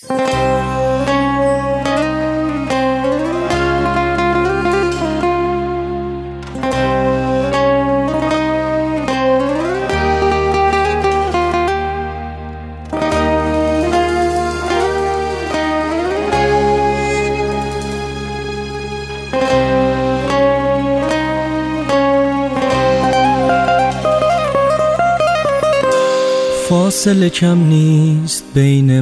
فاصله کم نیست بین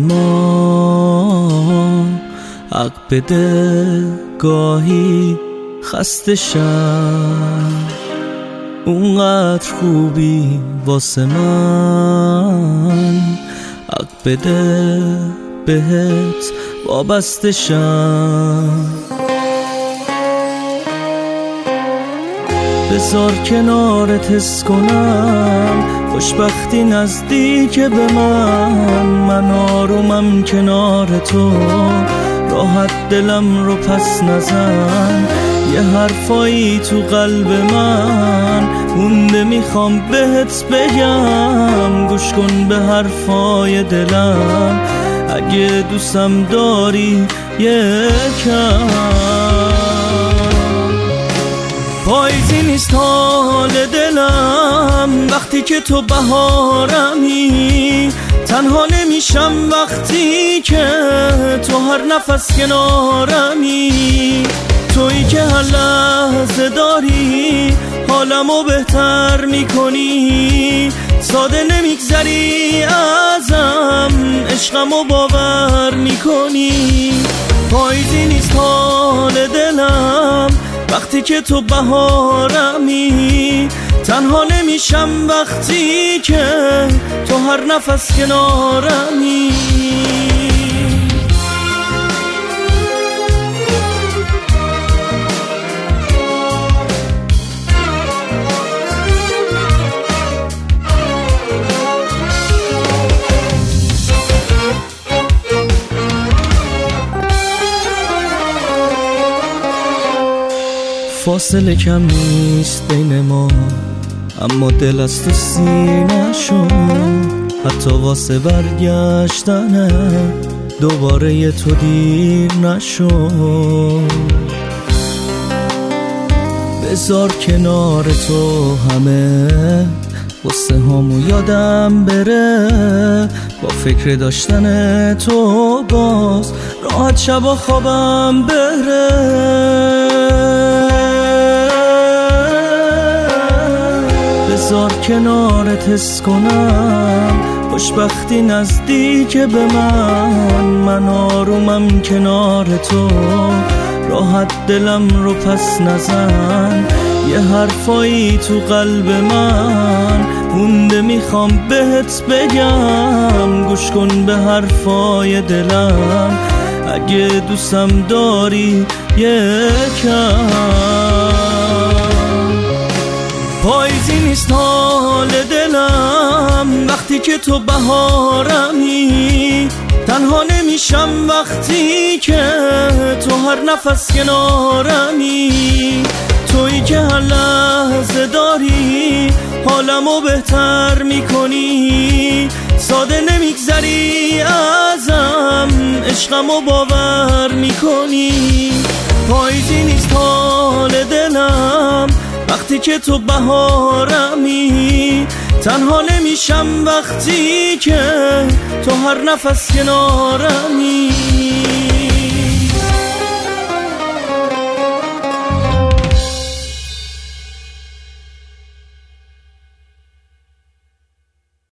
ما، حق بده گاهی خسته شم، اونقدر خوبی واسه من، حق بده بهت وابسته شم. بذار کنارت حس کنم خوشبختی نزدیک به من آرومم کنار تو، راحت دلم رو پس نزن. یه حرفایی تو قلب من مونده میخوام بهت بگم، گوش کن به حرفای دلم اگه دوستم داری یکم. پاییزی نیست حال دلم وقتی که تو بهارمی، تنها نمیشم وقتی که تو هر نفس کنارمی. تویی که هر لحظه داری حالمو بهتر میکنی، ساده نمیگذری ازم عشقمو باور میکنی. پاییزی نیست حال دلم وقتی که تو بهارمی، تنها نمیشم وقتی که تو هر نفس کنارمی. فاصله کم نیست بین ما، اما دل از تو سینه شد، حتی واسه برگشتن دوباره یه تو دیر نشد. بذار کنار تو همه قصه هامو یادم بره، با فکر داشتن تو باز راحت شبا خوابم بره. بذار کنارت حس کنم خوشبختی نزدیک به من آرومم کنار تو، راحت دلم رو پس نزن. یه حرفایی تو قلب من مونده میخوام بهت بگم، گوش کن به حرفای دلم اگه دوستم داری یکم. پاییزی نیست حال دلم وقتی که تو بهارمی، تنها نمیشم وقتی که تو هر نفس کنارمی. تویی که هر لحظه داری حالمو بهتر میکنی، ساده نمیگذری ازم عشقمو باور میکنی. پاییزی نیست حال دلم وقتی که تو بهارمی، تنها نمیشم وقتی که تو هر نفس کنارم.